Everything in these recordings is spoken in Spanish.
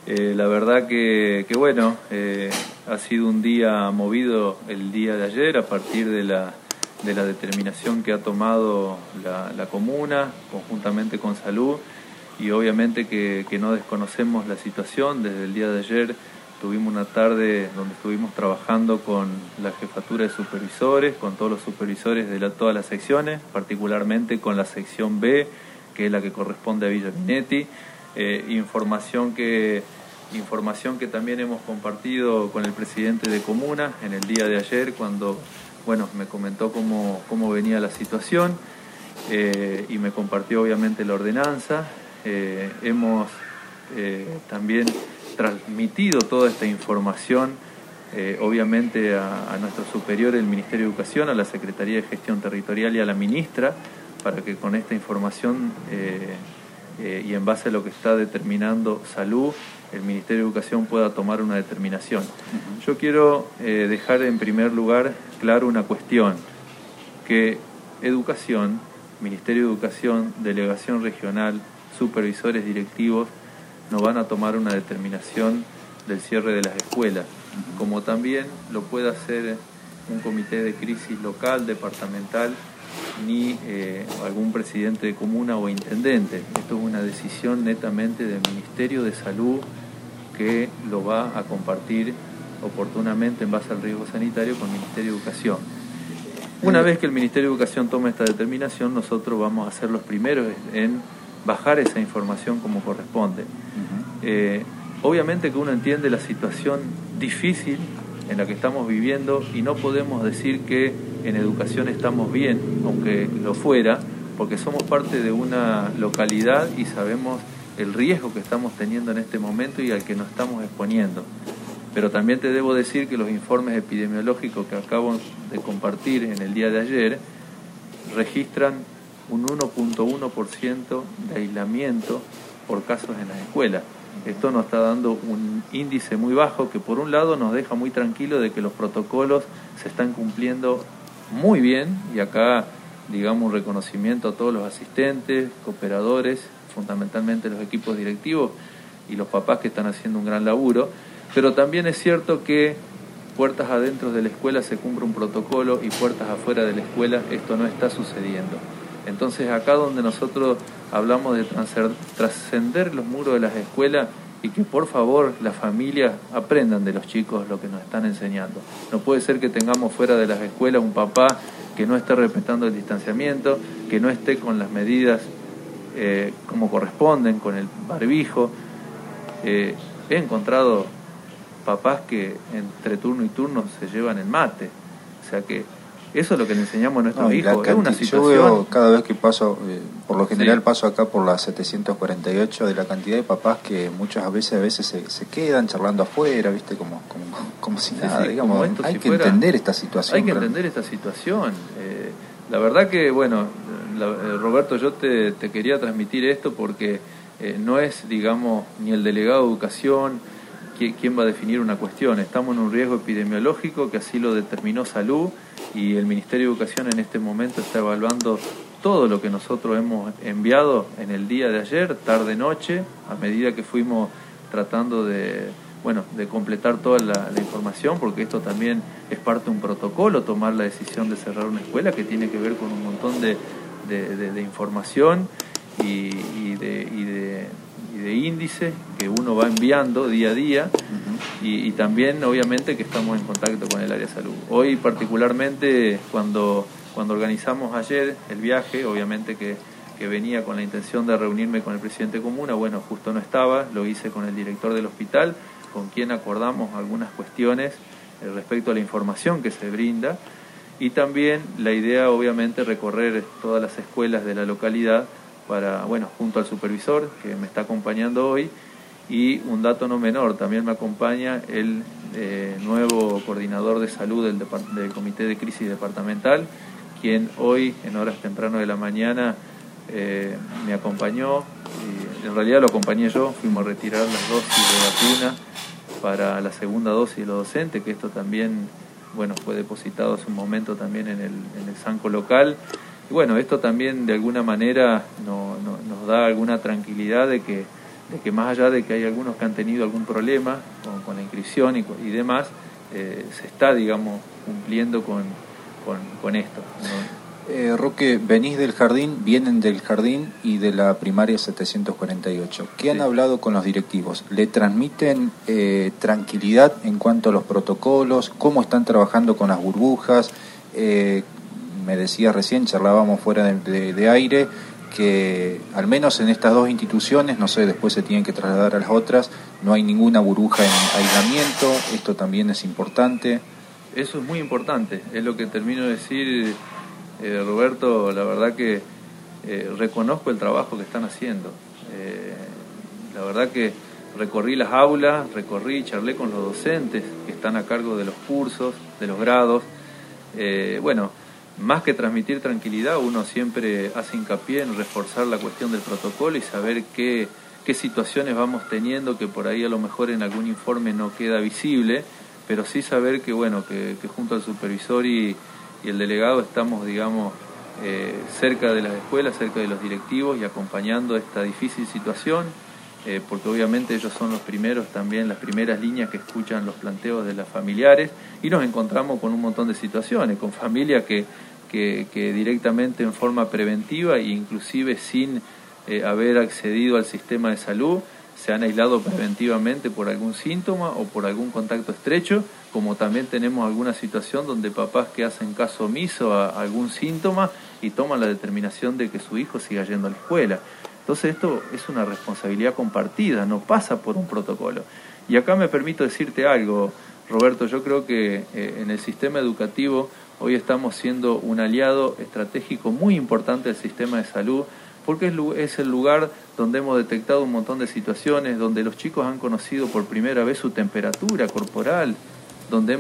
La verdad que bueno, ha sido un día movido el día de ayer a partir de la determinación que ha tomado la comuna conjuntamente con Salud, y obviamente que no desconocemos la situación. Desde el día de ayer tuvimos una tarde donde estuvimos trabajando con la jefatura de supervisores, con todos los supervisores de todas las secciones, particularmente con la sección B, que es la que corresponde a Villa Minetti. Información que también hemos compartido con el presidente de comuna en el día de ayer, cuando me comentó cómo venía la situación, y me compartió obviamente la ordenanza. Hemos también transmitido toda esta información obviamente a nuestro superior, el Ministerio de Educación, a la Secretaría de Gestión Territorial y a la ministra, para que con esta información y en base a lo que está determinando Salud, el Ministerio de Educación pueda tomar una determinación. Yo quiero dejar en primer lugar claro una cuestión, que Educación, Ministerio de Educación, Delegación Regional, supervisores directivos, no van a tomar una determinación del cierre de las escuelas, como también lo puede hacer un comité de crisis local, departamental, ni algún presidente de comuna o intendente. Esto es una decisión netamente del Ministerio de Salud, que lo va a compartir oportunamente en base al riesgo sanitario con el Ministerio de Educación. Una vez que el Ministerio de Educación tome esta determinación, nosotros vamos a ser los primeros en bajar esa información como corresponde. Obviamente que uno entiende la situación difícil en la que estamos viviendo, y no podemos decir que en educación estamos bien, aunque lo fuera, porque somos parte de una localidad y sabemos el riesgo que estamos teniendo en este momento y al que nos estamos exponiendo. Pero también te debo decir que los informes epidemiológicos que acabo de compartir en el día de ayer registran un 1.1% de aislamiento por casos en las escuelas. Esto nos está dando un índice muy bajo, que por un lado nos deja muy tranquilo de que los protocolos se están cumpliendo muy bien, y acá digamos un reconocimiento a todos los asistentes, cooperadores, fundamentalmente los equipos directivos y los papás que están haciendo un gran laburo. Pero también es cierto que puertas adentro de la escuela se cumple un protocolo y puertas afuera de la escuela esto no está sucediendo. Entonces acá donde nosotros hablamos de trascender los muros de las escuelas, y que por favor las familias aprendan de los chicos lo que nos están enseñando. No puede ser que tengamos fuera de las escuelas un papá que no esté respetando el distanciamiento, que no esté con las medidas como corresponden, con el barbijo. He encontrado papás que entre turno y turno se llevan el mate. O sea que eso es lo que le enseñamos a nuestros hijos. Es una situación. Yo veo cada vez que paso, por lo general paso acá por la 748, de la cantidad de papás que muchas veces se quedan charlando afuera, ¿viste? Como si nada, digamos. Hay que entender esta situación. Hay que entender esta situación. La verdad que, Roberto, yo te quería transmitir esto porque no es, digamos, ni el delegado de Educación quién va a definir una cuestión. Estamos en un riesgo epidemiológico que así lo determinó Salud, y el Ministerio de Educación en este momento está evaluando todo lo que nosotros hemos enviado en el día de ayer, tarde-noche, a medida que fuimos tratando de completar toda la información, porque esto también es parte de un protocolo, tomar la decisión de cerrar una escuela, que tiene que ver con un montón de información y de índices que uno va enviando día a día, y también obviamente que estamos en contacto con el área de salud. Hoy particularmente cuando organizamos ayer el viaje, obviamente que venía con la intención de reunirme con el presidente de comuna, justo no estaba, lo hice con el director del hospital, con quien acordamos algunas cuestiones respecto a la información que se brinda, y también la idea obviamente recorrer todas las escuelas de la localidad para, junto al supervisor que me está acompañando hoy, y un dato no menor, también me acompaña el nuevo coordinador de salud del Comité de Crisis Departamental, quien hoy en horas tempranas de la mañana me acompañó, y en realidad lo acompañé yo, fuimos a retirar las dosis de vacuna para la segunda dosis de los docentes, que esto también fue depositado hace un momento también en el Sanco local. Y esto también de alguna manera nos da alguna tranquilidad de que que más allá de que hay algunos que han tenido algún problema con la inscripción y demás, se está, digamos, cumpliendo con esto, ¿no? Roque, vienen del jardín y de la primaria 748. ¿Qué han hablado con los directivos? ¿Le transmiten tranquilidad en cuanto a los protocolos? ¿Cómo están trabajando con las burbujas? Me decía recién, charlábamos fuera de aire, que al menos en estas dos instituciones, no sé, después se tienen que trasladar a las otras, no hay ninguna burbuja en aislamiento. Esto también es importante. Eso es muy importante, es lo que termino de decir. Roberto, la verdad que reconozco el trabajo que están haciendo. La verdad que recorrí las aulas, charlé con los docentes que están a cargo de los cursos, de los grados. Bueno, más que transmitir tranquilidad, uno siempre hace hincapié en reforzar la cuestión del protocolo y saber qué situaciones vamos teniendo, que por ahí a lo mejor en algún informe no queda visible, pero sí saber que, bueno, que junto al supervisor y el delegado estamos, digamos, cerca de las escuelas, cerca de los directivos y acompañando esta difícil situación, porque obviamente ellos son los primeros también, las primeras líneas que escuchan los planteos de las familiares, y nos encontramos con un montón de situaciones, con familias que directamente en forma preventiva e inclusive sin haber accedido al sistema de salud, se han aislado preventivamente por algún síntoma o por algún contacto estrecho, como también tenemos alguna situación donde papás que hacen caso omiso a algún síntoma y toman la determinación de que su hijo siga yendo a la escuela. Entonces esto es una responsabilidad compartida, no pasa por un protocolo. Y acá me permito decirte algo, Roberto, yo creo que en el sistema educativo hoy estamos siendo un aliado estratégico muy importante del sistema de salud, porque es el lugar donde hemos detectado un montón de situaciones, donde los chicos han conocido por primera vez su temperatura corporal, donde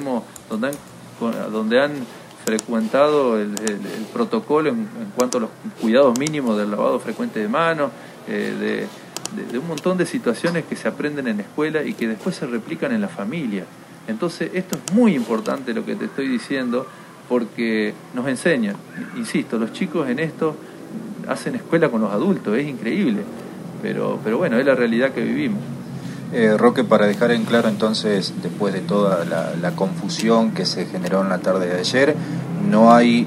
han frecuentado el protocolo en cuanto a los cuidados mínimos del lavado frecuente de manos, de un montón de situaciones que se aprenden en la escuela y que después se replican en la familia. Entonces esto es muy importante lo que te estoy diciendo, porque nos enseñan, insisto, los chicos en esto hacen escuela con los adultos, es increíble, pero bueno, es la realidad que vivimos. Roque, para dejar en claro entonces, después de toda la confusión que se generó en la tarde de ayer, no hay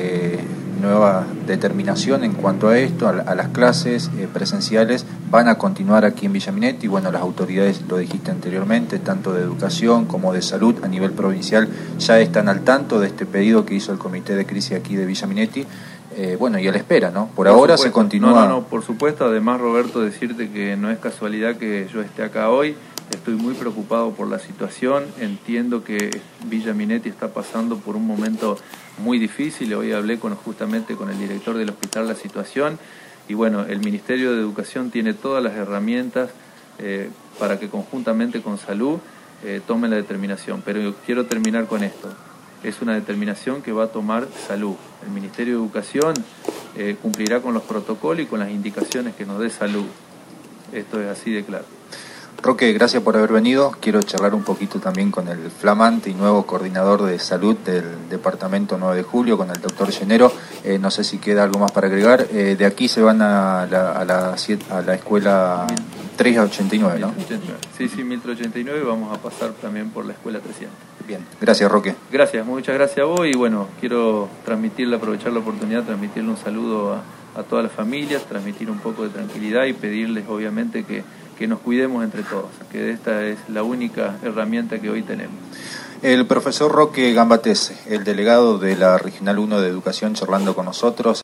nueva determinación en cuanto a esto, a las clases presenciales van a continuar aquí en Villa Minetti. Bueno, las autoridades, lo dijiste anteriormente, tanto de educación como de salud a nivel provincial, ya están al tanto de este pedido que hizo el comité de crisis aquí de Villa Minetti. Bueno, y a la espera, ¿no? Por ahora supuesto. Se continúa... No, por supuesto. Además, Roberto, decirte que no es casualidad que yo esté acá hoy. Estoy muy preocupado por la situación. Entiendo que Villa Minetti está pasando por un momento muy difícil. Hoy hablé justamente con el director del hospital la situación. Y bueno, el Ministerio de Educación tiene todas las herramientas para que conjuntamente con Salud tomen la determinación. Pero yo quiero terminar con esto. Es una determinación que va a tomar Salud. El Ministerio de Educación cumplirá con los protocolos y con las indicaciones que nos dé Salud. Esto es así de claro. Roque, gracias por haber venido. Quiero charlar un poquito también con el flamante y nuevo coordinador de salud del Departamento 9 de Julio, con el doctor Llenero. No sé si queda algo más para agregar. De aquí se van a la escuela 389, ¿no? 1089. Sí, 1089. Vamos a pasar también por la escuela 300. Bien, gracias, Roque. Gracias, muchas gracias a vos. Y bueno, quiero aprovechar la oportunidad, transmitirle un saludo a todas las familias, transmitir un poco de tranquilidad y pedirles obviamente que nos cuidemos entre todos, que esta es la única herramienta que hoy tenemos. El profesor Roque Gambatese, el delegado de la Regional 1 de Educación, charlando con nosotros.